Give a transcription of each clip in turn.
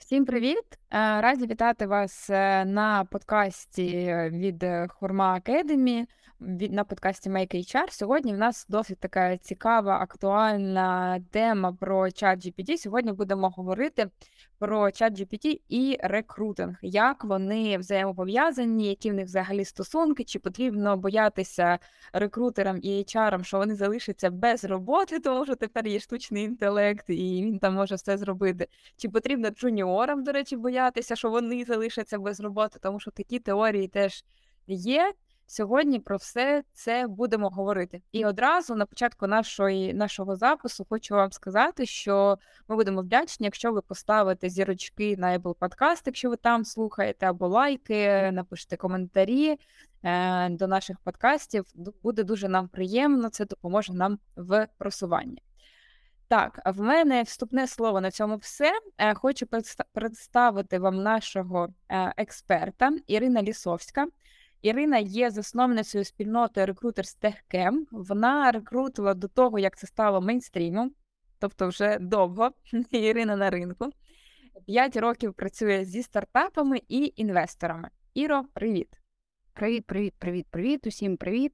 Всім привіт! Раді вітати вас на подкасті від Хурма Academy, на подкасті Make HR. Сьогодні в нас досить така цікава, актуальна тема про ChatGPT. Сьогодні будемо говорити про ChatGPT і рекрутинг, як вони взаємопов'язані, які в них взагалі стосунки, чи потрібно боятися рекрутерам і HR, що вони залишаться без роботи, тому що тепер є штучний інтелект і він там може все зробити. Чи потрібно джуніорам, до речі, боятися, що вони залишаться без роботи, тому що такі теорії теж є. Сьогодні про все це будемо говорити. І одразу на початку нашого запису хочу вам сказати, що ми будемо вдячні, якщо ви поставите зірочки на Apple Podcast, якщо ви там слухаєте, або лайки, напишете коментарі до наших подкастів. Буде дуже нам приємно, це допоможе нам в просуванні. Так, в мене вступне слово на цьому все. Хочу представити вам нашого експерта Ірина Лісовська. Ірина є засновницею спільноти Recruiters Tech Camp. Вона рекрутила до того, як це стало мейнстрімом, тобто вже довго Ірина на ринку. 5 років працює зі стартапами і інвесторами. Іро, привіт! Привіт, усім привіт.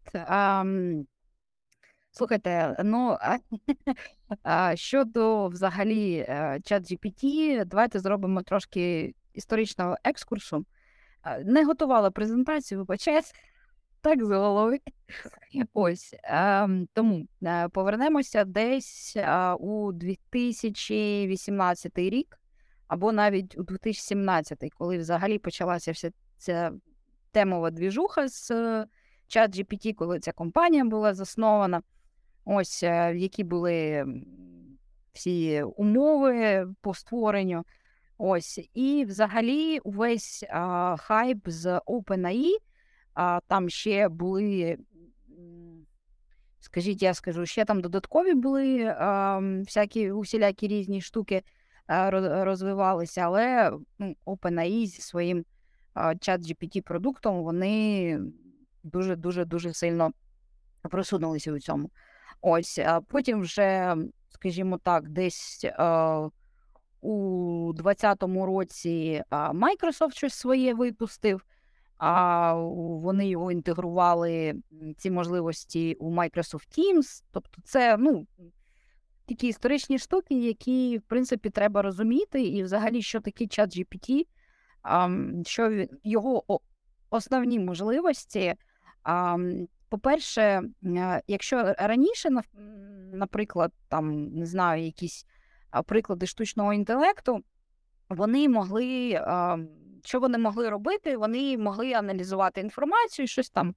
Слухайте, щодо взагалі ChatGPT, давайте зробимо трошки історичного екскурсу. Не готувала презентацію, вибачайте, так з голови. Ось, тому повернемося десь у 2018 рік, або навіть у 2017, коли взагалі почалася вся ця темова двіжуха з ChatGPT, коли ця компанія була заснована. Ось, які були всі умови по створенню. Ось, і взагалі увесь хайп з OpenAI, там ще були, ще там додаткові були усілякі різні штуки розвивалися, але OpenAI зі своїм ChatGPT-продуктом, вони дуже сильно просунулися у цьому. Ось, а потім вже, скажімо так, десь у 2020 році Microsoft щось своє випустив, вони його інтегрували, ці можливості, у Microsoft Teams. Тобто це, такі історичні штуки, які, в принципі, треба розуміти. І взагалі, що таке ChatGPT, що його основні можливості. По-перше, якщо раніше, наприклад, там, не знаю, якісь приклади штучного інтелекту, вони могли, що вони могли робити? Вони могли аналізувати інформацію, щось там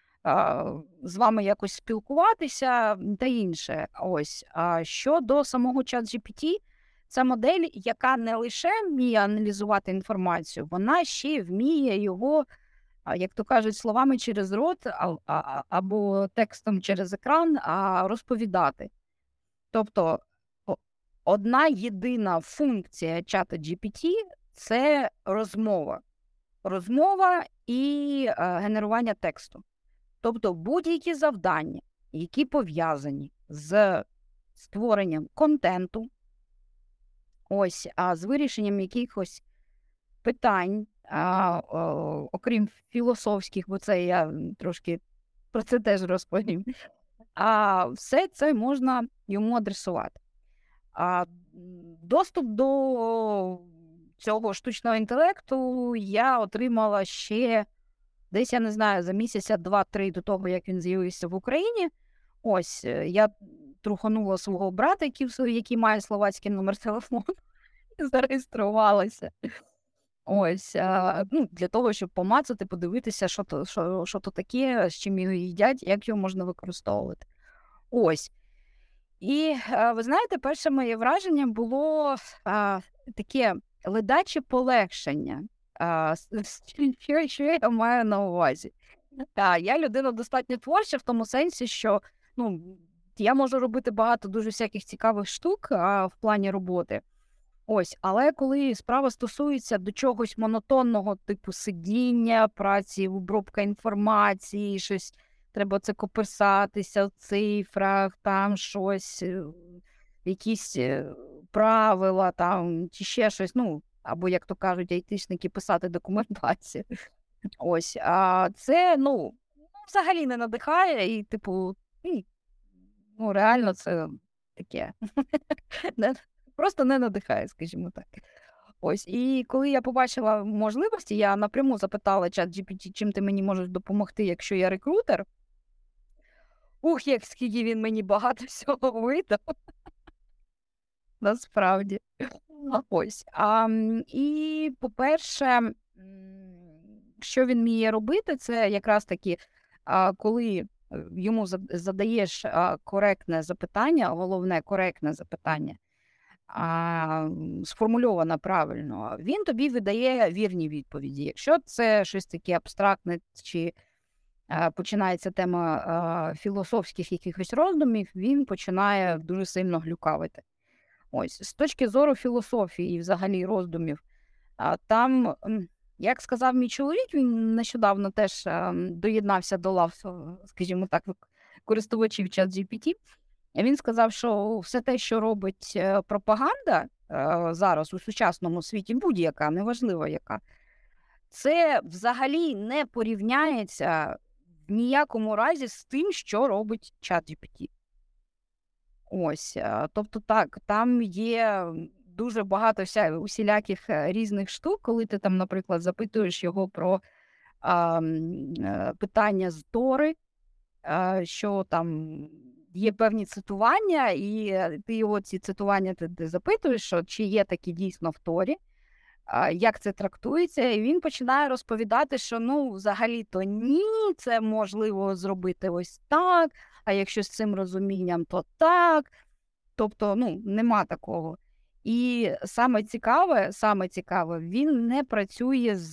з вами якось спілкуватися та інше. Ось. Щодо самого ChatGPT, це модель, яка не лише вміє аналізувати інформацію, вона ще вміє його, як то кажуть, словами через рот або текстом через екран розповідати. Тобто одна єдина функція чата GPT – це розмова. Розмова і генерування тексту. Тобто будь-які завдання, які пов'язані з створенням контенту, ось, з вирішенням якихось питань, окрім філософських, бо це я трошки про це теж розповім, все це можна йому адресувати. Доступ до цього штучного інтелекту я отримала ще десь, я не знаю, за місяця 2-3 до того, як він з'явився в Україні. Ось, я труханула свого брата, який має словацький номер телефону, і зареєструвалася. Ось, для того, щоб помацати, подивитися, що то таке, з чим його їдять, як його можна використовувати. Ось. І, ви знаєте, перше моє враження було таке ледаче полегшення. Що я маю на увазі? Я людина достатньо творча в тому сенсі, що я можу робити багато дуже всяких цікавих штук в плані роботи. Ось, але коли справа стосується до чогось монотонного, типу сидіння, праці, обробка інформації, щось, треба це копирсатися в цифрах, там щось, якісь правила, там, чи ще щось, або, як то кажуть, айтишники, писати документацію. Ось, а це, взагалі не надихає, і, типу, реально це таке. Просто не надихає, скажімо так. Ось, і коли я побачила можливості, я напряму запитала ChatGPT, чим ти мені можеш допомогти, якщо я рекрутер. Як скільки він мені багато всього видав. Насправді. Ось. І, по-перше, що він вміє робити, це якраз таки, коли йому задаєш коректне запитання, головне коректне запитання, сформульовано правильно, він тобі видає вірні відповіді. Якщо це щось таке абстрактне, чи починається тема філософських якихось роздумів, він починає дуже сильно глюкавити. Ось, з точки зору філософії і взагалі роздумів, там, як сказав мій чоловік, він нещодавно теж доєднався до лав, скажімо так, користувачів ChatGPT. Він сказав, що все те, що робить пропаганда зараз у сучасному світі, будь-яка, неважливо яка, це взагалі не порівняється в ніякому разі з тим, що робить ChatGPT. Ось, тобто так, там є дуже багато усіляких різних штук, коли ти там, наприклад, запитуєш його про питання з Тори, що там є певні цитування, і ти його ці цитування ти запитуєш, що чи є такі дійсно в Торі, як це трактується, і він починає розповідати, що взагалі-то ні, це можливо зробити ось так, а якщо з цим розумінням, то так. Тобто, нема такого. І саме цікаве, він не працює з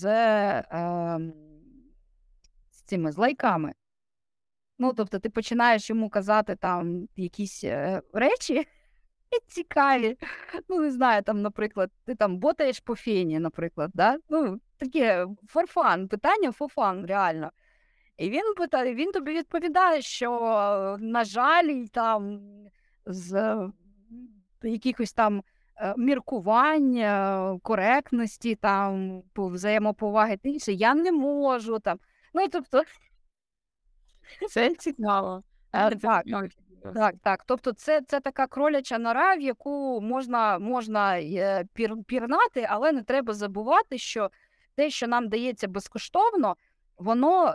цими лайками. Тобто, ти починаєш йому казати там якісь речі цікаві. Не знаю, там, наприклад, ти там ботаєш по фені, наприклад, да? Таке форфан, питання форфан, реально. І він тобі відповідає, що, на жаль, там з якихось там міркувань, коректності, там, взаємоповаги та інше, я не можу там. Тобто, Це цікаво. Так. Тобто це така кроляча нора, в яку можна пірнати, але не треба забувати, що те, що нам дається безкоштовно, воно,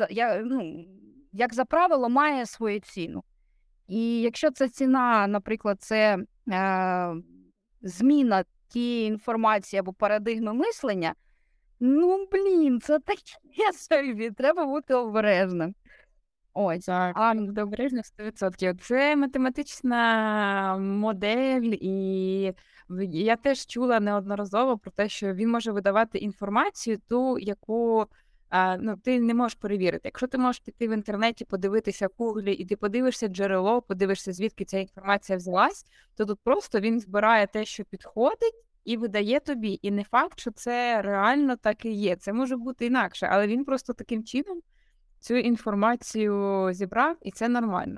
як за правило, має свою ціну. І якщо ця ціна, наприклад, це зміна тієї інформації або парадигми мислення, це таке собі, треба бути обережним. Ось. Так, обережно 100%. Це математична модель, і я теж чула неодноразово про те, що він може видавати інформацію, ту, яку ти не можеш перевірити. Якщо ти можеш піти в інтернеті, подивитися в Гуглі, і ти подивишся джерело, подивишся, звідки ця інформація взялась, то тут просто він збирає те, що підходить, і видає тобі. І не факт, що це реально так і є. Це може бути інакше, але він просто таким чином цю інформацію зібрав, і це нормально.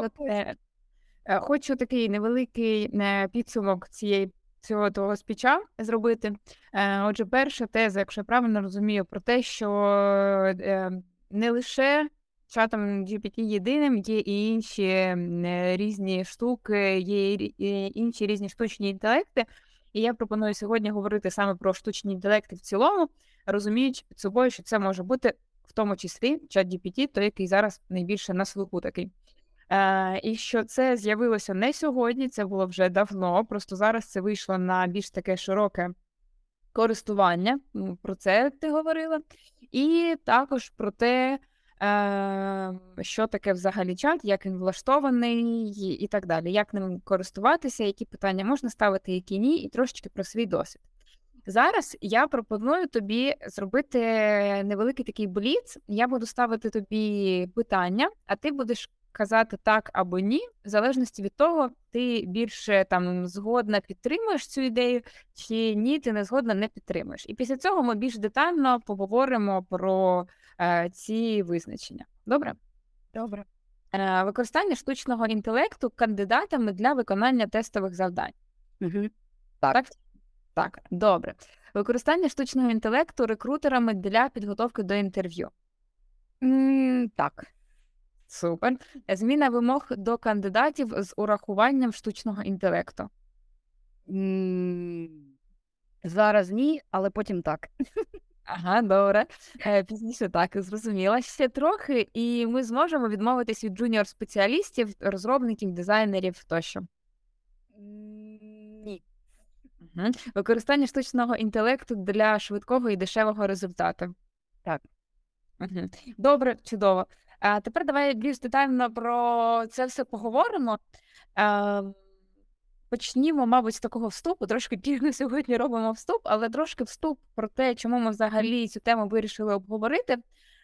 Хочу такий невеликий підсумок цього того спіча зробити. Отже, перша теза, якщо я правильно розумію, про те, що не лише чатом GPT єдиним, є і інші різні штуки, є і інші різні штучні інтелекти. І я пропоную сьогодні говорити саме про штучні інтелекти в цілому, розуміючи під собою, що це може бути в тому числі ChatGPT, той, який зараз найбільше на слуху такий. І що це з'явилося не сьогодні, це було вже давно, просто зараз це вийшло на більш таке широке користування, про це ти говорила, і також про те, що таке взагалі чат, як він влаштований і так далі, як ним користуватися, які питання можна ставити, які ні, і трошечки про свій досвід. Зараз я пропоную тобі зробити невеликий такий бліц. Я буду ставити тобі питання, а ти будеш казати так або ні, в залежності від того, ти більше там згодна підтримуєш цю ідею, чи ні, ти не згодна, не підтримуєш. І після цього ми більш детально поговоримо про ці визначення. Добре? Добре. Використання штучного інтелекту кандидатами для виконання тестових завдань. Угу. Так, добре. Використання штучного інтелекту рекрутерами для підготовки до інтерв'ю. Так. Супер. Зміна вимог до кандидатів з урахуванням штучного інтелекту. Зараз ні, але потім так. Ага, добре. Пізніше так, зрозуміла. Ще трохи, і ми зможемо відмовитись від джуніор-спеціалістів, розробників, дизайнерів тощо. Ні. Використання штучного інтелекту для швидкого і дешевого результату. Так. Добре, чудово. А тепер давай більш детально про це все поговоримо. Почнімо, мабуть, з такого вступу. Трошки пізно сьогодні робимо вступ, але трошки вступ про те, чому ми взагалі цю тему вирішили обговорити.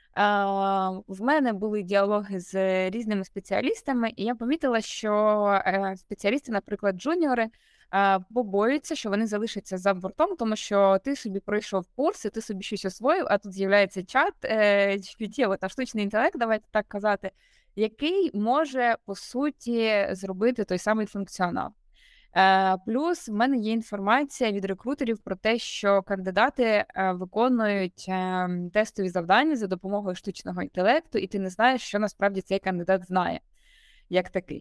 В мене були діалоги з різними спеціалістами, і я помітила, що спеціалісти, наприклад, джуніори, побоюються, що вони залишаться за бортом, тому що ти собі пройшов курси, ти собі щось освоїв, а тут з'являється чат, GPT, та штучний інтелект, давайте так казати, який може, по суті, зробити той самий функціонал. Плюс в мене є інформація від рекрутерів про те, що кандидати виконують тестові завдання за допомогою штучного інтелекту, і ти не знаєш, що насправді цей кандидат знає, як такий.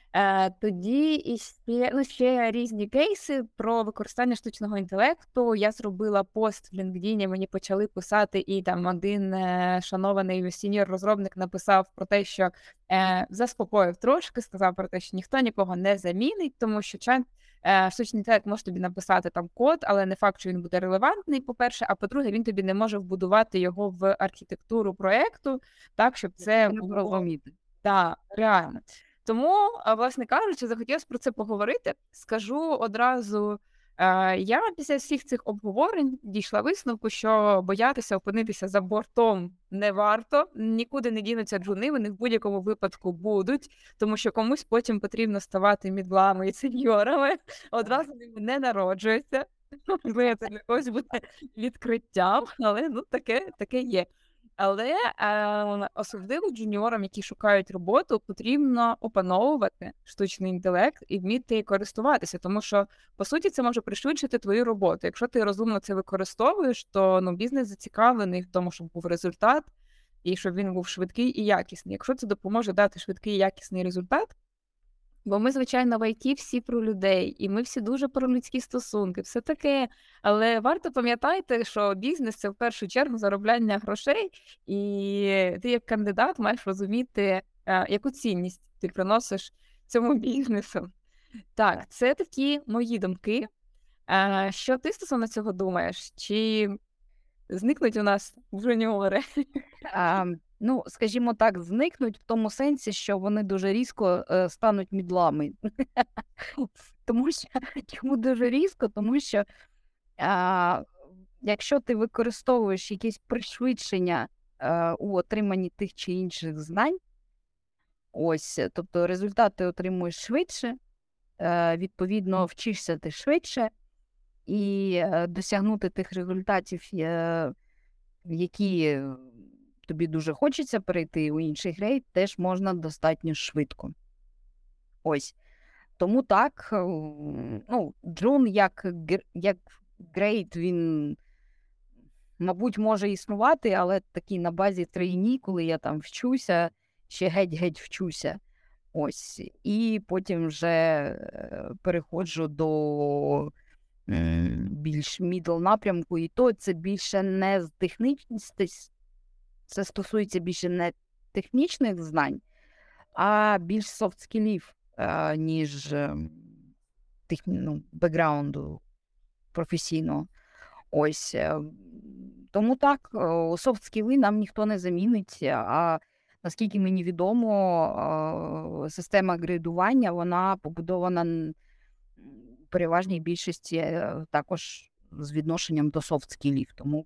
Тоді і ще різні кейси про використання штучного інтелекту. Я зробила пост в LinkedIn, мені почали писати, і там один шанований сеньор-розробник написав про те, що заспокоїв трошки, сказав про те, що ніхто нікого не замінить, тому що штучний інтелект може тобі написати там код, але не факт, що він буде релевантний, по-перше, а по-друге, він тобі не може вбудувати його в архітектуру проєкту, так, щоб це було... Так, реально. Тому, власне кажучи, захотілося про це поговорити. Скажу одразу, я після всіх цих обговорень дійшла висновку, що боятися опинитися за бортом не варто, нікуди не дінуться джуни, вони в будь-якому випадку будуть, тому що комусь потім потрібно ставати мідлами і сеньорами, одразу ними не народжується. Це для когось буде відкриттям, але таке є. Але особливо джуніорам, які шукають роботу, потрібно опановувати штучний інтелект і вміти користуватися, тому що, по суті, це може пришвидшити твою роботу. Якщо ти розумно це використовуєш, то бізнес зацікавлений в тому, щоб був результат, і щоб він був швидкий і якісний. Якщо це допоможе дати швидкий і якісний результат, бо ми, звичайно, в ІТ всі про людей, і ми всі дуже про людські стосунки, все таке. Але варто пам'ятати, що бізнес – це в першу чергу заробляння грошей, і ти як кандидат маєш розуміти, яку цінність ти приносиш цьому бізнесу. Так, це такі мої думки. Що ти стосовно цього думаєш? Чи зникнуть у нас джуніори? Скажімо так, зникнуть в тому сенсі, що вони дуже різко стануть мідлами. Чому дуже різко? Тому що якщо ти використовуєш якісь пришвидшення у отриманні тих чи інших знань, тобто результат ти отримуєш швидше, відповідно вчишся ти швидше, і досягнути тих результатів, які тобі дуже хочеться перейти у інший грейд, теж можна достатньо швидко. Тому так, джун як грейд, він, мабуть, може існувати, але такий на базі трейні, коли я там вчуся, ще геть-геть вчуся. І потім вже переходжу до більш мідл напрямку, і то це більше не з технічності, це стосується більше не технічних знань, а більш софт-скілів, ніж бекграунду професійного. Тому так, софт-скіли нам ніхто не замінить, а наскільки мені відомо, система грейдування, вона побудована в переважній більшості також з відношенням до софт-скілів. Тому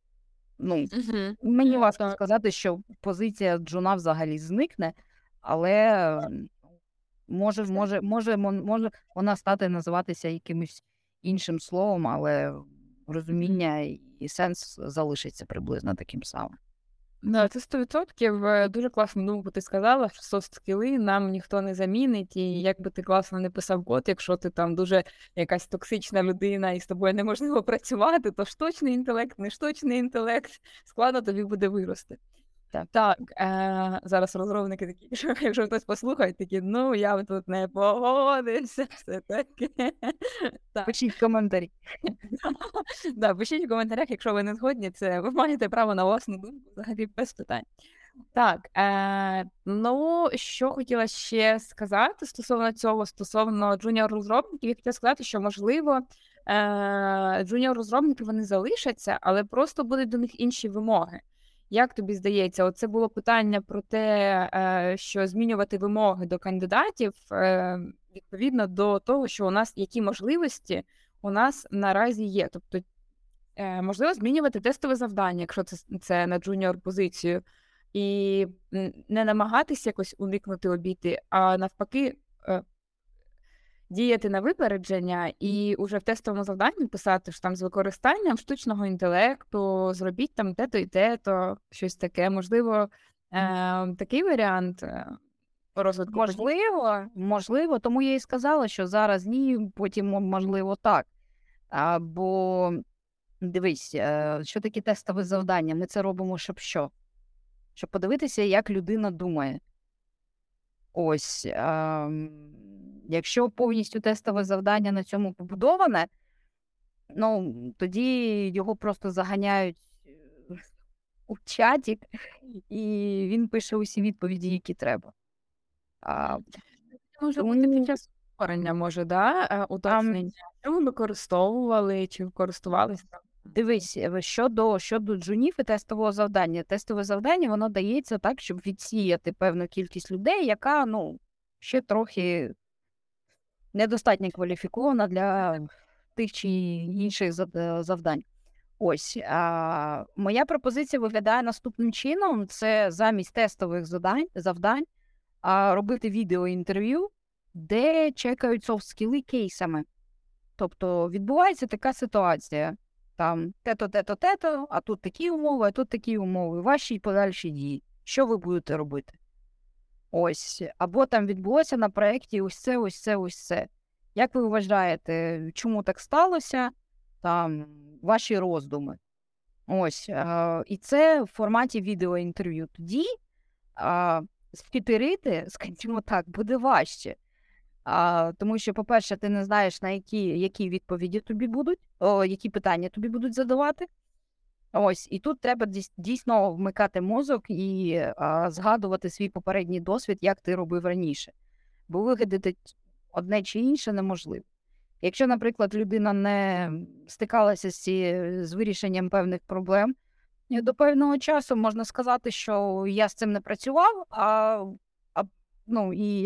мені важко сказати, що позиція джуна взагалі зникне, але може вона стати називатися якимось іншим словом, але розуміння і сенс залишиться приблизно таким самим. Да, це 100%. Дуже класну думку ти сказала, що софт-скіли нам ніхто не замінить, і як би ти класно не писав код, якщо ти там дуже якась токсична людина і з тобою неможливо працювати, то штучний інтелект, не штучний інтелект, складно тобі буде вирости. Так, зараз розробники такі, що якщо хтось послухає, такі, ну, я тут не погодився, все таке. Так. Пишіть коментарі. Да, пишіть в коментарях, якщо ви не згодні, це ви маєте право на власну думку, взагалі без питань. Так, ну, що хотіла ще сказати стосовно цього, стосовно джуніор-розробників, я хотіла сказати, що, можливо, джуніор-розробники, вони залишаться, але просто будуть до них інші вимоги. Як тобі здається, оце було питання про те, що змінювати вимоги до кандидатів відповідно до того, що у нас які можливості у нас наразі є. Тобто, можливо, змінювати тестове завдання, якщо це на джуніор-позицію, і не намагатися якось уникнути обійти, а навпаки діяти на випередження і уже в тестовому завданні писати, що там з використанням штучного інтелекту зробіть там те-то і те-то, щось таке. Можливо, такий варіант розвитку. Можливо, тому я і сказала, що зараз ні, потім, можливо, так. Бо, дивись, що таке тестове завдання? Ми це робимо, щоб що? Щоб подивитися, як людина думає. Ось, якщо повністю тестове завдання на цьому побудоване, ну, тоді його просто заганяють у чатик, і він пише усі відповіді, які треба. Може бути під час створення, може, да? Уточнення. Що ви використовували, чи користувалися? Дивись, щодо джунів і тестового завдання. Тестове завдання, воно дається так, щоб відсіяти певну кількість людей, яка, ну, ще трохи недостатньо кваліфікована для тих чи інших завдань. Ось, моя пропозиція виглядає наступним чином. Це замість тестових завдань робити відеоінтерв'ю, де чекають софт-скіли кейсами. Тобто відбувається така ситуація. Там те-то, а тут такі умови, а тут такі умови. Ваші подальші дії. Що ви будете робити? Ось. Або там відбулося на проєкті ось це. Як ви вважаєте, чому так сталося? Там ваші роздуми. Ось. І це в форматі відеоінтерв'ю. Тоді спітерити, скажімо так, буде важче. Тому що, по-перше, ти не знаєш, на які відповіді тобі будуть, які питання тобі будуть задавати. Ось, і тут треба дійсно вмикати мозок і згадувати свій попередній досвід, як ти робив раніше. Бо вигадати одне чи інше неможливо. Якщо, наприклад, людина не стикалася з вирішенням певних проблем, до певного часу можна сказати, що я з цим не працював, ну, і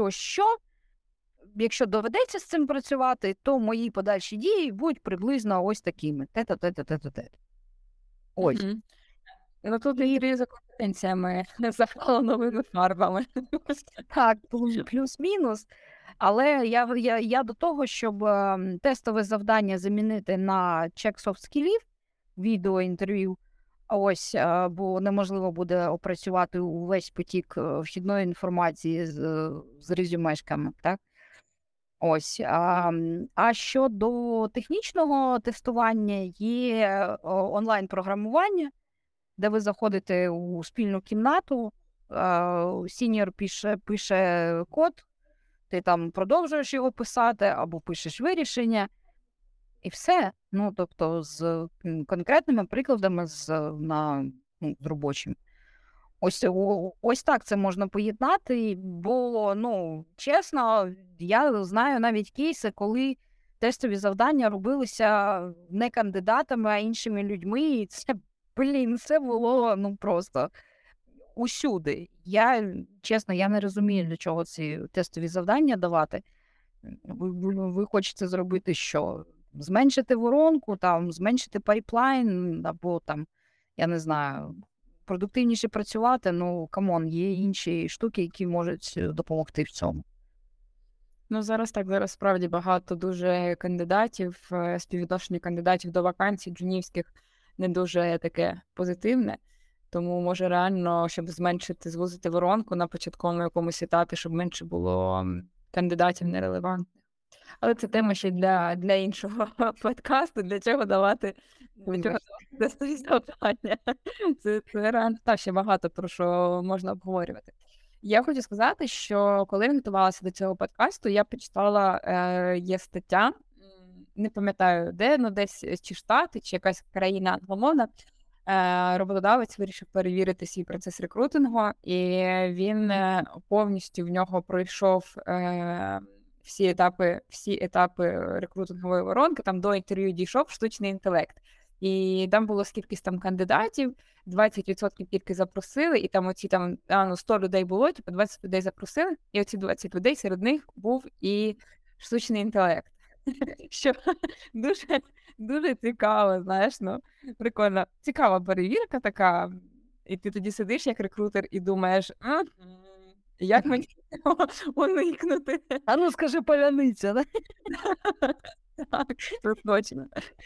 якщо доведеться з цим працювати, то мої подальші дії будуть приблизно ось такими. Те-те. Ось. Ну, тут і за компетенціями, не за новими фарбами. Так, плюс-мінус. Але я до того, щоб тестове завдання замінити на чек софт-скілів, відеоінтерв'ю, ось, бо неможливо буде опрацювати увесь потік вхідної інформації з резюмешками, так? Ось. А щодо технічного тестування, є онлайн-програмування, де ви заходите у спільну кімнату, сіньор пише код, ти там продовжуєш його писати, або пишеш вирішення, і все. Ну, тобто, з конкретними прикладами з робочим. Ось так це можна поєднати, бо, ну, чесно, я знаю навіть кейси, коли тестові завдання робилися не кандидатами, а іншими людьми, і це було, ну, просто усюди. Чесно, я не розумію, для чого ці тестові завдання давати. Ви хочете зробити що? Зменшити воронку, там, зменшити пайплайн, або там, я не знаю, продуктивніше працювати, ну, камон, є інші штуки, які можуть допомогти в цьому. Ну, зараз справді багато дуже кандидатів, співвідношення кандидатів до вакансій джунівських не дуже таке позитивне. Тому, може, реально, щоб звузити воронку на початковому якомусь етапі, щоб менше було кандидатів нерелевантних. Але це тема ще для іншого подкасту, для чого давати тестові завдання. Це реально ще багато про що можна обговорювати. Я хочу сказати, що коли я готувалася до цього подкасту, я почитала, є стаття, не пам'ятаю де, десь чи Штати, чи якась країна англомовна, роботодавець вирішив перевірити свій процес рекрутингу, і він повністю в нього пройшов всі етапи рекрутингової воронки, там до інтерв'ю дійшов штучний інтелект. І там було скількись там кандидатів, 20% тільки запросили, і там 100 людей було, 20 людей запросили, і оці 20 людей, серед них був і штучний інтелект. Що дуже, дуже цікаво, знаєш, прикольно. Цікава перевірка така, і ти тоді сидиш як рекрутер і думаєш, як мені уникнути? А ну скажи паляниця, да? Так, це точно.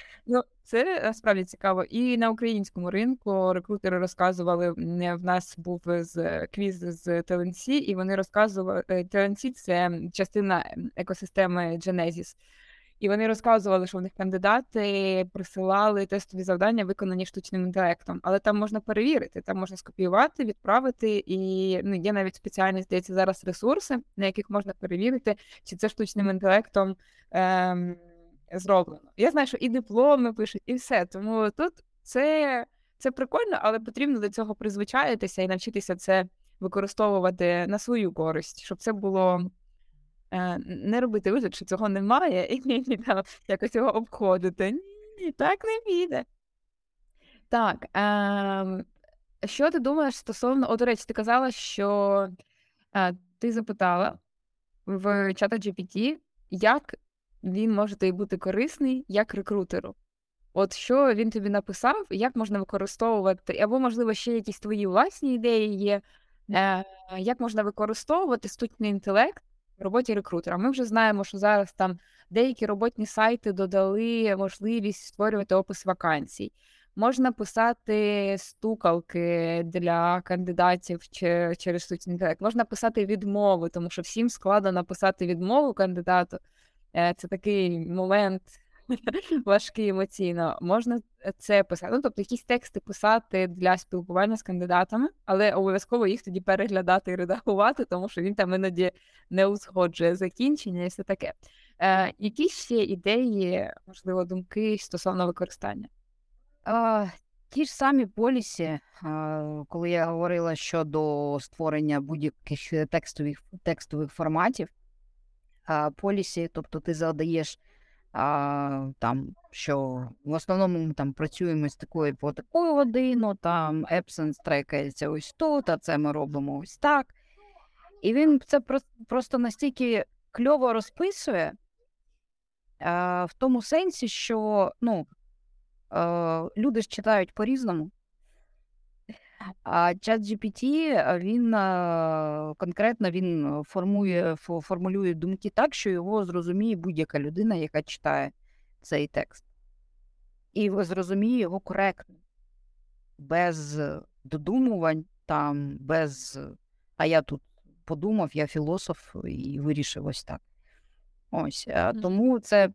Це справді цікаво. І на українському ринку рекрутери розказували, в нас був квіз з TalentSea, і вони розказували, TalentSea – це частина екосистеми Genesys. І вони розказували, що в них кандидати присилали тестові завдання, виконані штучним інтелектом. Але там можна перевірити, там можна скопіювати, відправити, і є навіть спеціальні, здається, зараз ресурси, на яких можна перевірити, чи це штучним інтелектом зроблено. Я знаю, що і дипломи пишуть, і все. Тому тут це прикольно, але потрібно до цього призвичаїтися і навчитися це використовувати на свою користь, щоб це було... Не робити вигляд, що цього немає, і там якось його обходити. Ні, так не піде. Так, що ти думаєш стосовно... До речі, ти казала, що ти запитала в ChatGPT, як він може тобі бути корисний як рекрутеру. От що він тобі написав, як можна використовувати, або, можливо, ще якісь твої власні ідеї є, як можна використовувати штучний інтелект в роботі рекрутера. Ми вже знаємо, що зараз там деякі роботні сайти додали можливість створювати опис вакансій. Можна писати стукалки для кандидатів через штучний інтелект. Можна писати відмови, тому що всім складно написати відмову кандидату. Це такий момент важкий емоційно. Можна це писати. Тобто якісь тексти писати для спілкування з кандидатами, але обов'язково їх тоді переглядати і редагувати, тому що він там іноді не узгоджує закінчення і все таке. Які ще ідеї, можливо, думки стосовно використання? Ті ж самі полісі, коли я говорила щодо створення будь-яких текстових форматів, полісі, тобто ти задаєш там, що в основному ми там працюємо з такою по таку годину, там absence трекається ось тут, а це ми робимо ось так. І він це просто настільки кльово розписує, в тому сенсі, що люди ж читають по-різному. А ChatGPT, він конкретно формулює думки так, що його зрозуміє будь-яка людина, яка читає цей текст. І зрозуміє його коректно, без додумувань, там, без «а я тут подумав, я філософ і вирішив ось так». Ось, тому це...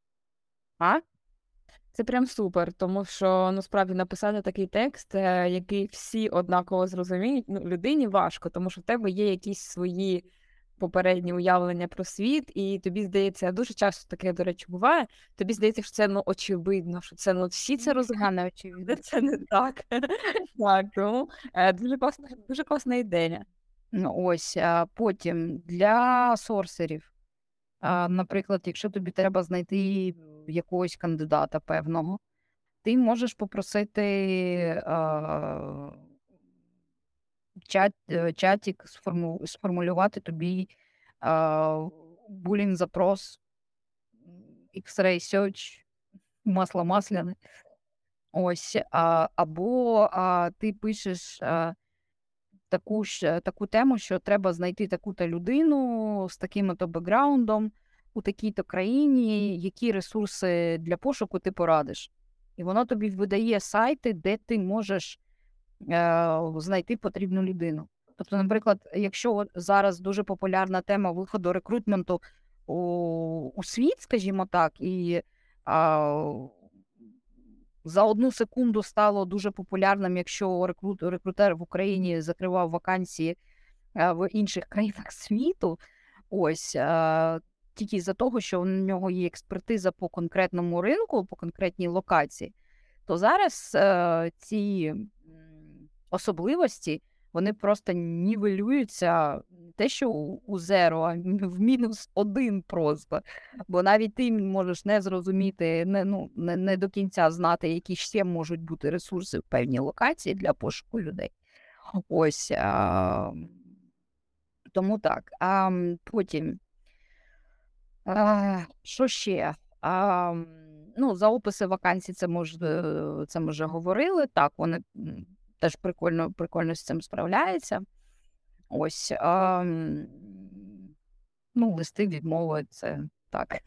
Це прям супер, тому що, насправді, написати такий текст, який всі однаково зрозуміють, людині важко, тому що в тебе є якісь свої попередні уявлення про світ, і тобі здається, дуже часто таке, до речі, буває, тобі здається, що це, очевидно, що це, всі це розуміють, очевидно, це не так. Так, тому дуже класна ідея. Ось, потім для сорсерів. Наприклад, якщо тобі треба знайти якогось кандидата певного, ти можеш попросити чатик сформулювати тобі булінг запрос, X-ray search, масло масляне. Ось, або ти пишеш таку тему, що треба знайти таку-то людину з таким-то бекграундом у такій-то країні, які ресурси для пошуку ти порадиш. І воно тобі видає сайти, де ти можеш знайти потрібну людину. Тобто, наприклад, якщо от зараз дуже популярна тема виходу рекрутменту у світ, скажімо так, і за 1 секунду стало дуже популярним, якщо рекрутер в Україні закривав вакансії в інших країнах світу, ось, тільки з-за того, що у нього є експертиза по конкретному ринку, по конкретній локації, то зараз ці особливості, вони просто нівелюються не те, що у зеро, а в -1 просто. Бо навіть ти можеш не зрозуміти, не до кінця знати, які ще можуть бути ресурси в певній локації для пошуку людей. Ось, тому так. Потім, що ще? За описи вакансій це ми вже говорили. Так, вони теж прикольно з цим справляються. Ось, листи відмови, це так.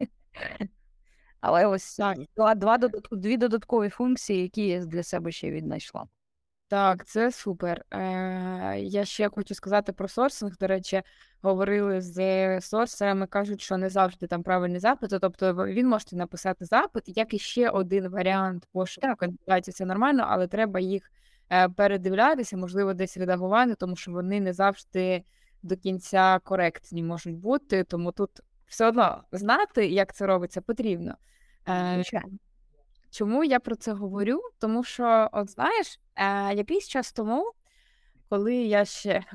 Але ось дві додаткові функції, які я для себе ще віднайшла. Так, це супер. Я ще хочу сказати про сорсинг. До речі, говорили з сорсерами, кажуть, що не завжди там правильні запити. Тобто він може написати запит, як і ще один варіант пошуку кандидатів. Це нормально, але треба їх передивлятися, можливо, десь редагувати, тому що вони не завжди до кінця коректні можуть бути. Тому тут все одно знати, як це робиться, потрібно. Чому я про це говорю? Тому що, от знаєш, якийсь час тому, коли я ще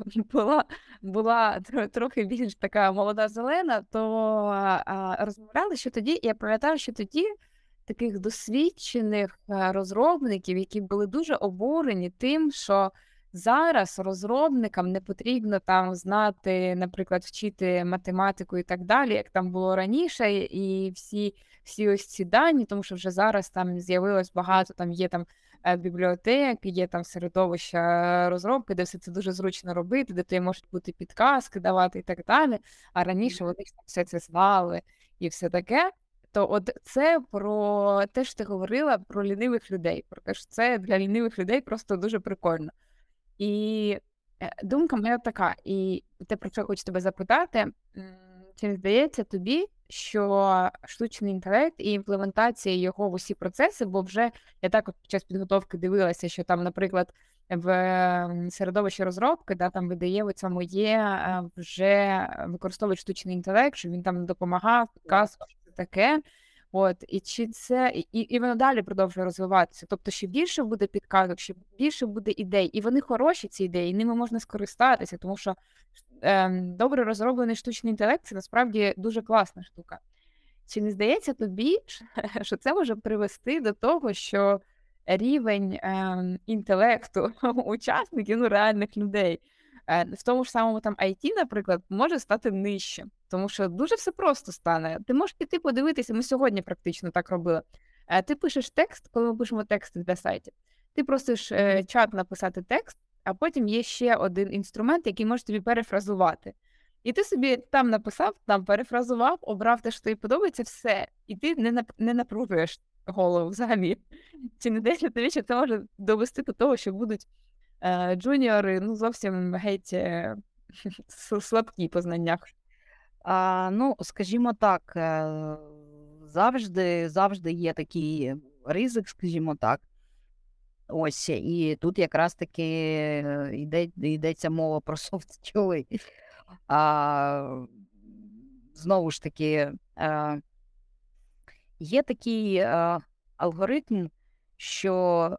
була трохи більш така молода зелена, то розмовляли, що тоді, я пам'ятаю, що тоді таких досвідчених розробників, які були дуже обурені тим, що зараз розробникам не потрібно там знати, наприклад, вчити математику і так далі, як там було раніше, і всі ось ці дані, тому що вже зараз там з'явилось багато, там є там бібліотек, є там середовища розробки, де все це дуже зручно робити, де ти можеш бути підказки давати і так далі, а раніше вони все це знали і все таке. То от це про те, що ти говорила про лінивих людей, про те, що це для лінивих людей просто дуже прикольно. І думка моя така, і те, про що хочу тебе запитати, чи не здається тобі, що штучний інтелект і імплементація його в усі процеси, бо вже я так от під час підготовки дивилася, що там, наприклад, в середовищі розробки, там видає в цьому є, вже використовують штучний інтелект, що він там допомагав, підказував, що це таке. От, і чи це і воно далі продовжує розвиватися. Тобто, ще більше буде підказок, ще більше буде ідей, і вони хороші, ці ідеї, і ними можна скористатися, тому що добре розроблений штучний інтелект це насправді дуже класна штука. Чи не здається тобі, що це може привести до того, що рівень інтелекту учасників, реальних людей, в тому ж самому там IT, наприклад, може стати нижчим, тому що дуже все просто стане. Ти можеш піти подивитися, ми сьогодні практично так робили. Ти пишеш текст, коли ми пишемо тексти для сайтів, ти просиш чат написати текст, а потім є ще один інструмент, який може тобі перефразувати. І ти собі там написав, там перефразував, обрав те, що тобі подобається, все. І ти не напружуєш голову взагалі. Чи не десь тобі, що це може довести до того, що будуть джуніори, зовсім геть слабкі по знаннях? Скажімо так, завжди є такий ризик, скажімо так. Ось, і тут якраз таки йдеться мова про софт-скіли. Знову ж таки, є такий алгоритм, що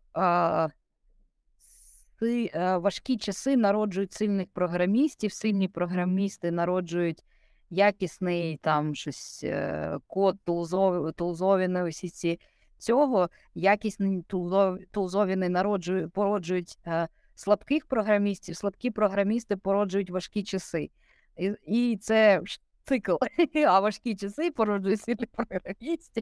важкі часи народжують сильних програмістів, сильні програмісти народжують якісний там щось код, тулзові усі ці цього, якісні тулзові породжують слабких програмістів, слабкі програмісти породжують важкі часи. І це цикл, а важкі часи породжують сильних програмістів.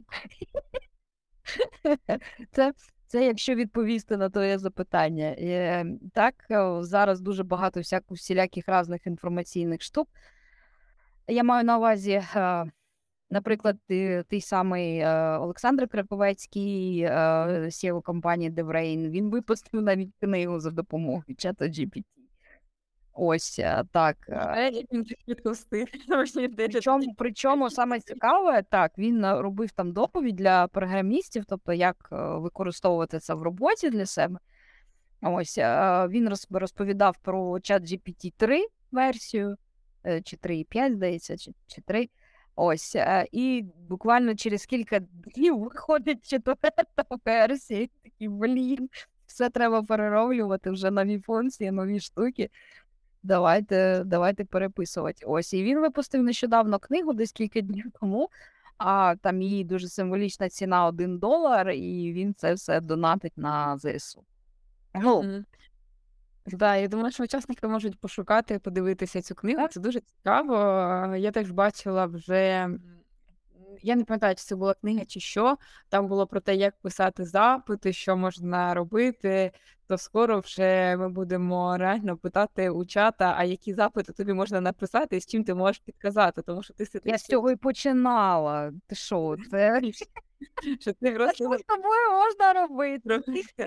Це якщо відповісти на твоє запитання. Так, зараз дуже багато всіляких різних інформаційних штук. Я маю на увазі Наприклад, той самий Олександр Краковецький, CEO компанії DevRain, він випустив навіть книгу за допомогою чата GPT. Ось, так. Як він так швидко встиг. Причому саме цікаве, так, він робив там доповідь для програмістів, тобто як використовувати це в роботі для себе. Ось, він розповідав про чат GPT 3 версію, чи 3.5, здається, чи 3. Ось, і буквально через кілька днів виходить четверта версія. Такий, блін, все треба перероблювати, вже нові функції, нові штуки. Давайте переписувати. Ось, і він випустив нещодавно книгу, десь кілька днів тому, а там її дуже символічна ціна $1, і він це все донатить на ЗСУ. Ну, Так, я думаю, що учасники можуть пошукати, подивитися цю книгу. Так. Це дуже цікаво. Я теж бачила вже, я не пам'ятаю, чи це була книга чи що. Там було про те, як писати запити, що можна робити. То скоро вже ми будемо реально питати у чата, а які запити тобі можна написати і з чим ти можеш підказати. Тому що ти сидиш, я з цього і починала. Ти що, це що ти що просто з тобою можна робити?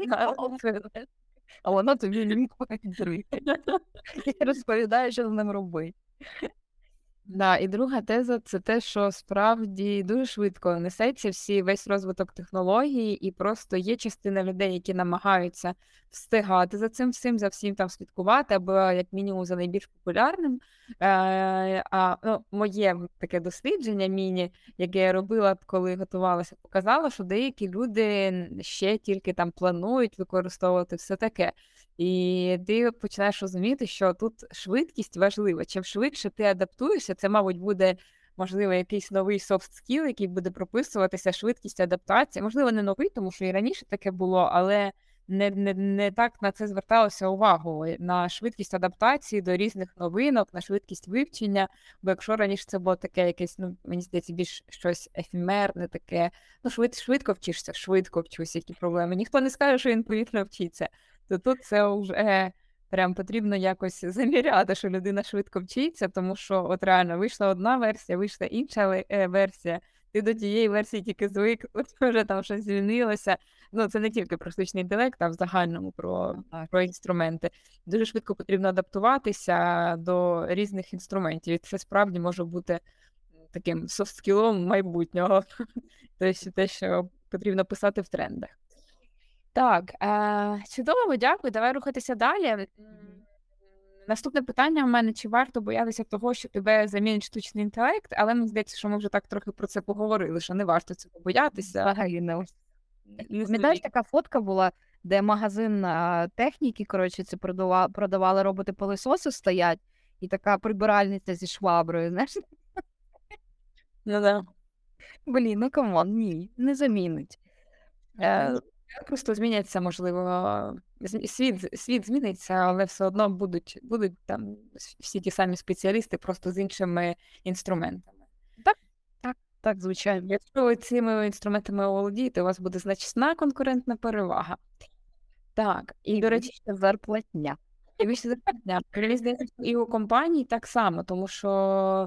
А воно тобі відповідь і розповідає, що з ним робити. Да, і друга теза – це те, що справді дуже швидко несеться весь розвиток технологій, і просто є частина людей, які намагаються встигати за цим всім, за всім там слідкувати, або як мінімум за найбільш популярним. Моє таке дослідження яке я робила, коли готувалася, показало, що деякі люди ще тільки там планують використовувати все таке. І ти починаєш розуміти, що тут швидкість важлива. Чим швидше ти адаптуєшся, це, мабуть, буде, можливо, якийсь новий софт-скіл, який буде прописуватися, швидкість адаптації. Можливо, не новий, тому що і раніше таке було, але не так на це зверталося увагу, на швидкість адаптації до різних новинок, на швидкість вивчення. Бо якщо раніше це було таке якесь, мені здається, більш щось ефемерне таке, швидко вчишся, швидко вчуся, які проблеми. Ніхто не скаже, що він повільно вчиться. То тут це вже прям потрібно якось заміряти, що людина швидко вчиться, тому що от реально вийшла одна версія, вийшла інша версія, ти до тієї версії тільки звик, от вже там щось змінилося. Це не тільки про штучний інтелект, а в загальному про інструменти. Дуже швидко потрібно адаптуватися до різних інструментів, і це справді може бути таким софт-скілом майбутнього, тобто те, що потрібно писати в трендах. Так, чудово, дякую. Давай рухатися далі. Наступне питання в мене: чи варто боятися того, що тебе замінить штучний інтелект? Але мені здається, що ми вже так трохи про це поговорили, що не варто цього боятися. Пам'ятаєш, така фотка була, де магазин техніки, коротше, це продавали роботи-пилисоси, стоять, і така прибиральниця зі шваброю, знаєш? Да. Блін, камон, ні, не замінить. Просто зміняться, можливо, світ зміниться, але все одно будуть там всі ті самі спеціалісти, просто з іншими інструментами. Так, звичайно. Якщо ви цими інструментами володієте, у вас буде значна конкурентна перевага. Так, і, до речі, зарплатня. І вище зарплатня. Мені здається, і у компаній так само, тому що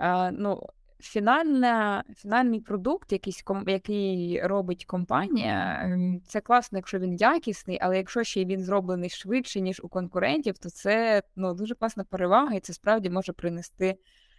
фінальний продукт, який робить компанія, це класно, якщо він якісний, але якщо ще він зроблений швидше, ніж у конкурентів, то це дуже класна перевага, і це справді може принести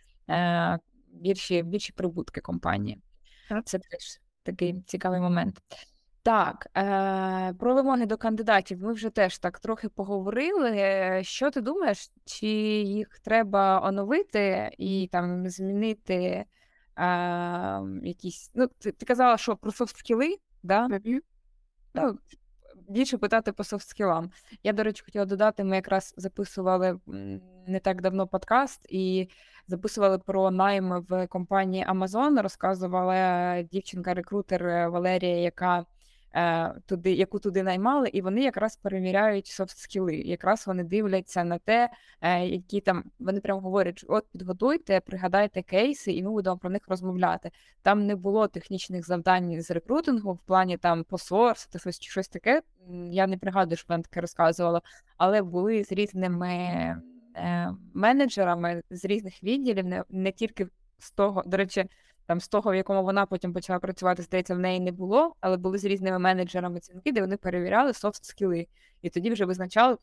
більші прибутки компанії. Це теж такий цікавий момент. Так, про вимоги до кандидатів ми вже теж так трохи поговорили. Що ти думаєш, чи їх треба оновити і там змінити якісь... Ти казала, що про софт-скіли, да? Так. Більше питати по софт-скілам. Я, до речі, хотіла додати, ми якраз записували не так давно подкаст і записували про найм в компанії Amazon, розказувала дівчинка-рекрутер Валерія, яку туди наймали, і вони якраз перевіряють софт-скіли. Якраз вони дивляться на те, які там, вони прямо говорять, от підготуйте, пригадайте кейси, і ми будемо про них розмовляти. Там не було технічних завдань з рекрутингу в плані там посорсити щось таке, я не пригадую, що вона таке розказувала, але були з різними менеджерами з різних відділів, не тільки з того, до речі, там з того, в якому вона потім почала працювати, здається, в неї не було, але були з різними менеджерами дзвінки, де вони перевіряли софт-скіли. І тоді вже визначали,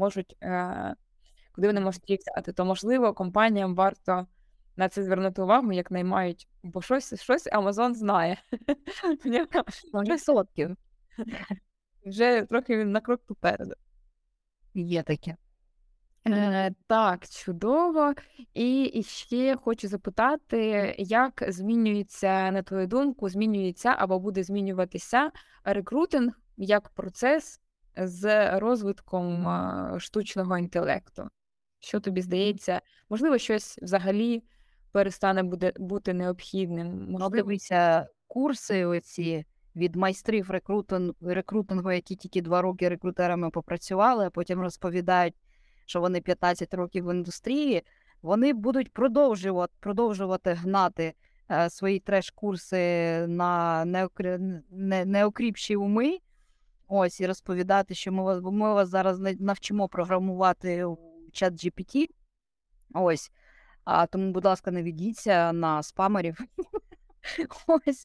куди вони можуть їх взяти. То, можливо, компаніям варто на це звернути увагу, як наймають, бо щось Amazon знає. В нього щось 100% вже трохи на крок попереду. є таке. Так, чудово. І ще хочу запитати, як змінюється, на твою думку, змінюється або буде змінюватися рекрутинг як процес з розвитком штучного інтелекту? Що тобі здається? Можливо, щось взагалі перестане бути необхідним? Ну, Можливо, дивися, курси оці від майстрів рекрутингу, які тільки 2 роки рекрутерами попрацювали, а потім розповідають, що вони 15 років в індустрії, вони будуть продовжувати гнати свої треш-курси на неокріпші уми, ось, і розповідати, що ми вас зараз навчимо програмувати у ChatGPT, ось. Тому, будь ласка, не ведіться на спамерів. Ось.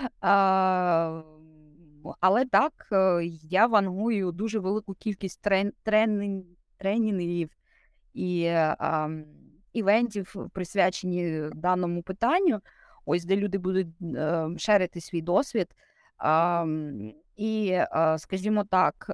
Але так, я вангую дуже велику кількість тренінгів і івентів, присвячені даному питанню, ось де люди будуть шерити свій досвід. І, скажімо так,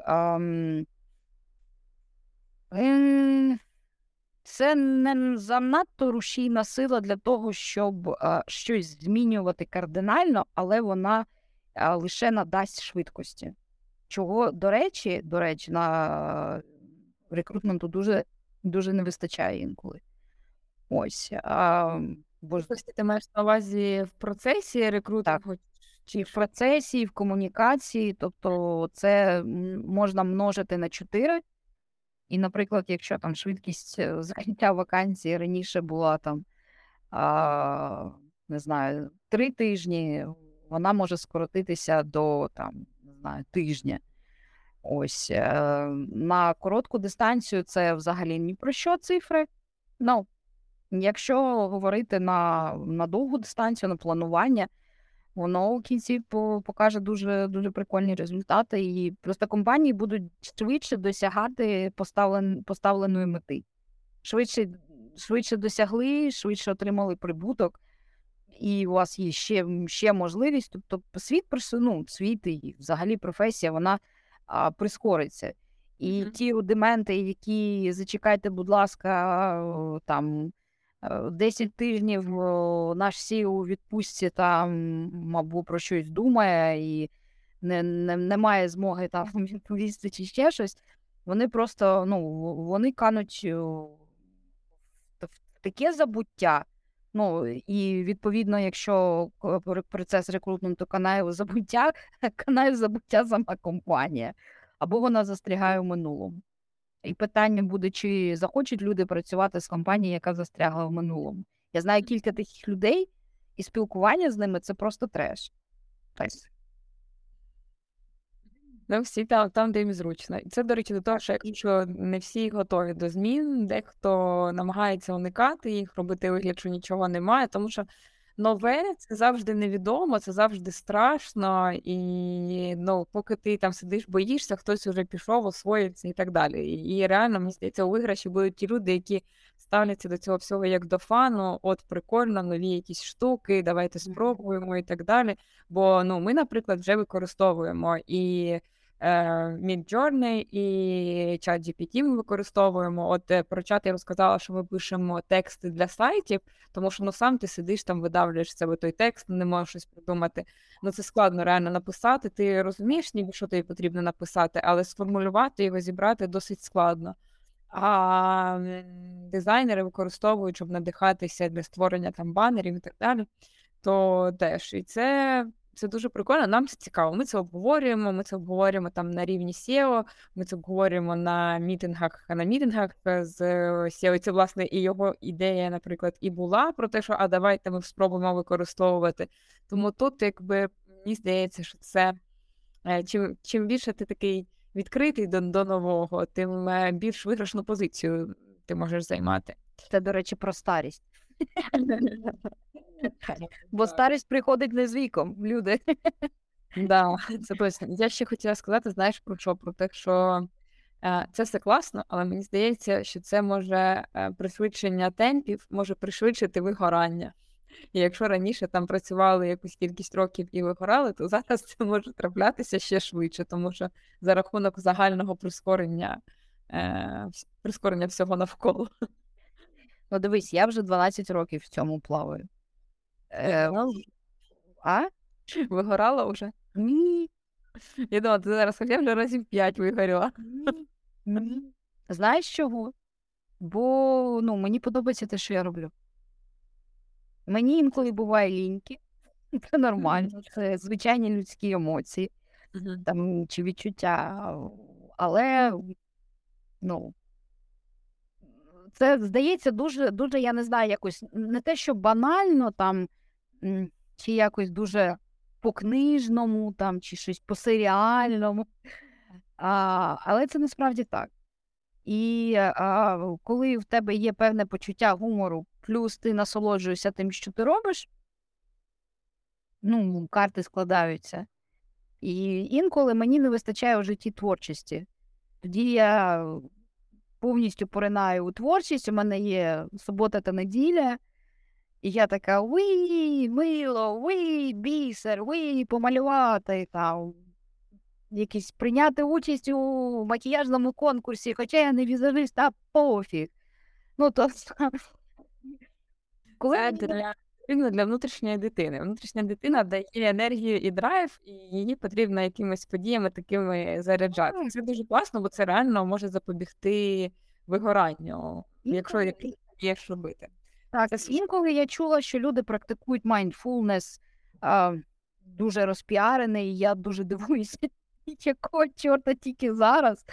це не занадто рушійна сила для того, щоб щось змінювати кардинально, але вона лише надасть швидкості. Чого, до речі, на рекрутменту дуже не вистачає інколи. Ось. Тобто ти маєш на увазі в процесі рекрутингу? Чи в процесі, і в комунікації, тобто це можна множити на 4. І, наприклад, якщо там швидкість закриття вакансії раніше була там, не знаю, 3 тижні, вона може скоротитися до там, не знаю, тижня. Ось. На коротку дистанцію це взагалі ні про що цифри. Ну, якщо говорити на довгу дистанцію, на планування, воно в кінці покаже дуже, дуже прикольні результати, і просто компанії будуть швидше досягати поставленої мети. Швидше досягли, швидше отримали прибуток, і у вас є ще можливість, тобто світ і взагалі професія, вона прискориться. І ті рудименти, які, зачекайте, будь ласка, там, 10 тижнів наш CEO у відпустці там, або про щось думає і не має змоги там відповісти чи ще щось, вони просто, вони кануть в таке забуття. І, відповідно, якщо процес рекрутменту канає в забуття сама компанія, або вона застрягає в минулому. І питання буде, чи захочуть люди працювати з компанією, яка застрягла в минулому. Я знаю кілька таких людей, і спілкування з ними – це просто треш. Всі там, де їм зручно. І це, до речі, до того, що якщо не всі готові до змін, дехто намагається уникати їх, робити вигляд, що нічого немає, тому що нове – це завжди невідомо, це завжди страшно, і поки ти там сидиш, боїшся, хтось вже пішов, освоїться і так далі. І реально, мені здається, у виграші будуть ті люди, які ставляться до цього всього як до фану, от прикольно, нові якісь штуки, давайте спробуємо і так далі. Бо ми, наприклад, вже використовуємо і Midjourney, і ChatGPT ми використовуємо. От про чат я розказала, що ми пишемо тексти для сайтів, тому що сам ти сидиш там, видавлюєш з себе той текст, не можеш щось придумати. Це складно реально написати. Ти розумієш, ніби що тобі потрібно написати, але сформулювати його, зібрати досить складно. А дизайнери використовують, щоб надихатися для створення там банерів і так далі, то теж. І це дуже прикольно, нам це цікаво. Ми це обговорюємо там на рівні SEO, ми це обговорюємо на мітингах з SEO. І це, власне, і його ідея, наприклад, і була про те, що давайте ми спробуємо використовувати. Тому тут, мені здається, що це, чим більше ти такий відкритий до нового, тим більш виграшну позицію ти можеш займати. Це, до речі, про старість. Бо старість приходить не з віком, люди. Да, це точно. Я ще хотіла сказати, знаєш, про що? Про те, що це все класно, але мені здається, що це може пришвидшення темпів, може пришвидшити вигорання. І якщо раніше там працювали якусь кількість років і вигорали, то зараз це може траплятися ще швидше, тому що за рахунок загального прискорення всього навколо. Ну, дивись, я вже 12 років в цьому плаваю. А? Вигорала вже? Ні. Я думала, ти зараз я вже разів 5 вигоріла. Ні. Знаєш чого? Бо мені подобається те, що я роблю. Мені інколи буває ліньки. Це нормально, це звичайні людські емоції там, чи відчуття. Але це здається дуже, дуже, я не знаю, якось не те, що банально там, чи якось дуже по-книжному, там, чи щось по-серіальному. Але це насправді так. І коли в тебе є певне почуття гумору, плюс ти насолоджуєшся тим, що ти робиш, карти складаються. І інколи мені не вистачає у житті творчості. Тоді я повністю поринаю у творчість, у мене є субота та неділя, і я така, мило, бісер, помалювати, там, якісь прийняти участь у макіяжному конкурсі, хоча я не візажист, а пофіг. Це для внутрішньої дитини. Внутрішня дитина дає енергію і драйв, і її потрібно якимись подіями такими заряджати. Це дуже класно, бо це реально може запобігти вигоранню, якщо вмієш робити. Так, інколи я чула, що люди практикують mindfulness, дуже розпіарений, і я дуже дивуюся, якого чорта тільки зараз.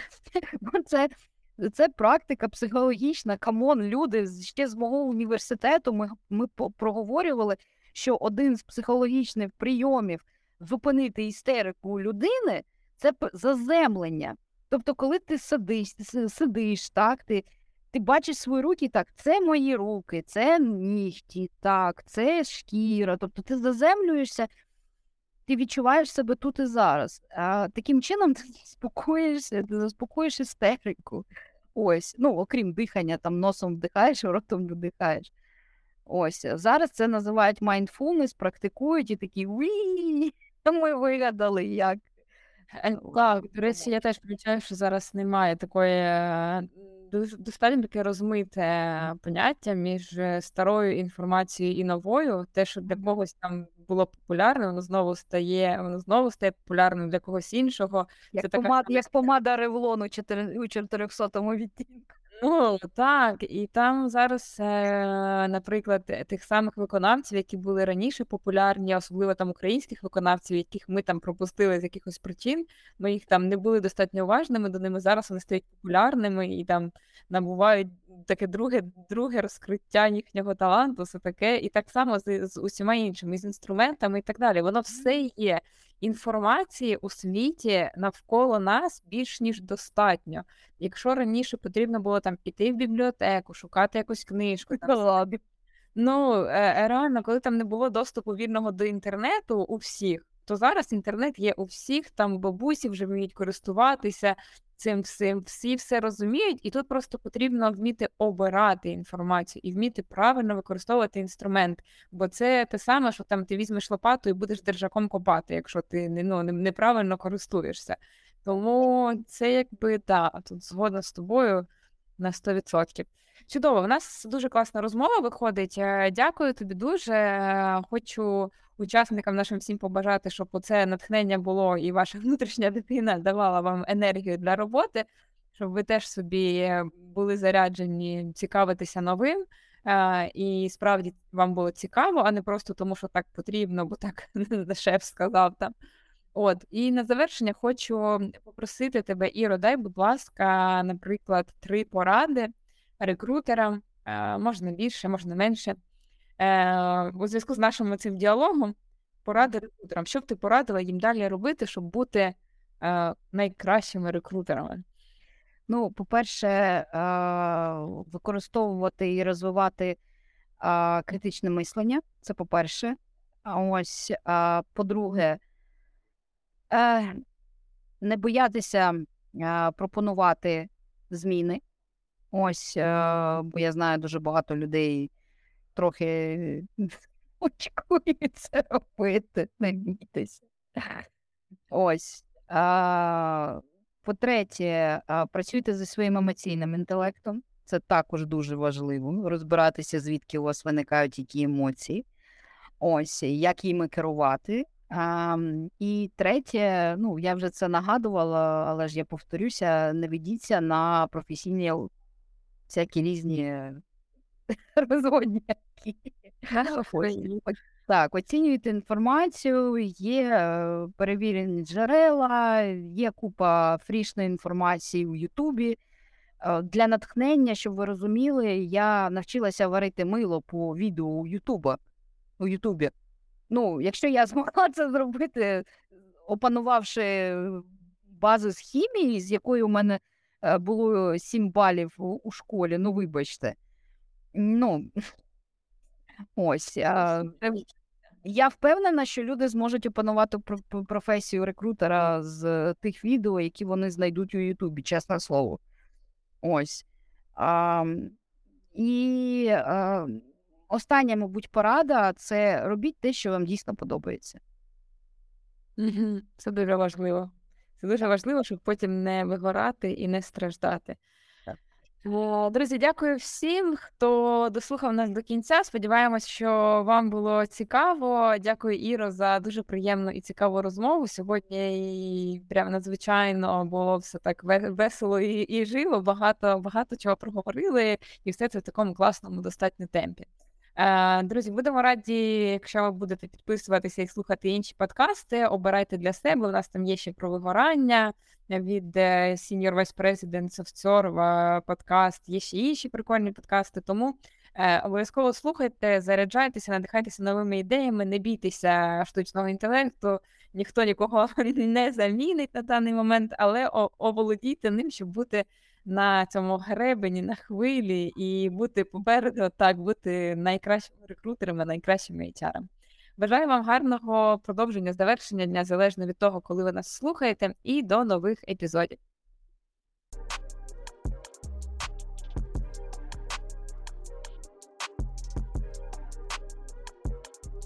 Це практика психологічна, камон, люди, ще з мого університету ми проговорювали, що один з психологічних прийомів зупинити істерику у людини – це заземлення. Тобто, коли ти сидиш, так, ти бачиш свої руки, так, це мої руки, це нігті, так, це шкіра. Тобто ти заземлюєшся, ти відчуваєш себе тут і зараз. Таким чином ти заспокоїш істерику. Ось, окрім дихання, там носом вдихаєш, ротом видихаєш. Ось, зараз це називають mindfulness, практикують і такі ми вигадали, як. Так, до речі, я теж помічаю, що зараз немає такої, достатньо таке розмите поняття між старою інформацією і новою. Те, що для когось там було популярне, воно знову стає популярним для когось іншого. Як помада Ревлон у 400-му відтінку. Так, і там зараз, наприклад, тих самих виконавців, які були раніше популярні, особливо там українських виконавців, яких ми там пропустили з якихось причин, ми їх там не були достатньо уважними до ними, зараз вони стають популярними і там набувають таке друге розкриття їхнього таланту, все таке, і так само з усіма іншими, з інструментами і так далі. Воно все є. Інформації у світі навколо нас більш ніж достатньо. Якщо раніше потрібно було там піти в бібліотеку, шукати якусь книжку, реально, коли там не було доступу вільного до інтернету у всіх, то зараз інтернет є у всіх, там бабусі вже вміють користуватися цим всім, всі все розуміють, і тут просто потрібно вміти обирати інформацію і вміти правильно використовувати інструмент, бо це те саме, що там ти візьмеш лопату і будеш держаком копати, якщо ти неправильно користуєшся. Тому це якби, тут згодна з тобою на 100%. Чудово, у нас дуже класна розмова виходить. Дякую тобі дуже. Хочу учасникам нашим всім побажати, щоб оце натхнення було і ваша внутрішня дитина давала вам енергію для роботи, щоб ви теж собі були заряджені цікавитися новим. І справді вам було цікаво, а не просто тому, що так потрібно, бо так шеф сказав там. І на завершення хочу попросити тебе, Іро, дай, будь ласка, наприклад, 3 поради рекрутерам, можна більше, можна менше, у зв'язку з нашим цим діалогом, поради рекрутерам. Що б ти порадила їм далі робити, щоб бути найкращими рекрутерами? По-перше, використовувати і розвивати критичне мислення, це по-перше. По-друге, не боятися пропонувати зміни. Бо я знаю дуже багато людей трохи очікують це робити, не бійтеся. По-третє, працюйте зі своїм емоційним інтелектом. Це також дуже важливо. Розбиратися, звідки у вас виникають які емоції. Як їми керувати. І третє, я вже це нагадувала, але ж я повторюся, не ведіться на професійні всякі різні розгодняки. Так, оцінюйте інформацію, є перевірені джерела, є купа фрішної інформації у Ютубі. Для натхнення, щоб ви розуміли, я навчилася варити мило по відео у Ютубі. Якщо я змогла це зробити, опанувавши базу з хімії, з якої у мене було 7 балів у школі, вибачте. Я впевнена, що люди зможуть опанувати професію рекрутера з тих відео, які вони знайдуть у Ютубі, чесне слово. Остання, мабуть, порада – це робіть те, що вам дійсно подобається. Це дуже важливо. Це дуже важливо, щоб потім не вигорати і не страждати. Друзі, дякую всім, хто дослухав нас до кінця. Сподіваємось, що вам було цікаво. Дякую, Іро, за дуже приємну і цікаву розмову. Сьогодні прям надзвичайно було все так весело і живо. Багато чого проговорили, і все це в такому класному достатньо темпі. Друзі, будемо раді, якщо ви будете підписуватися і слухати інші подкасти, обирайте для себе. У нас там є ще про вигорання від Senior Vice President of Cerv подкаст, є ще інші прикольні подкасти, тому обов'язково слухайте, заряджайтеся, надихайтеся новими ідеями, не бійтеся штучного інтелекту, ніхто нікого не замінить на даний момент, але оволодійте ним, щоб бути на цьому гребені, на хвилі і бути попереду, бути найкращими рекрутерами, найкращими HR-ами. Бажаю вам гарного продовження, завершення дня, залежно від того, коли ви нас слухаєте, і до нових епізодів.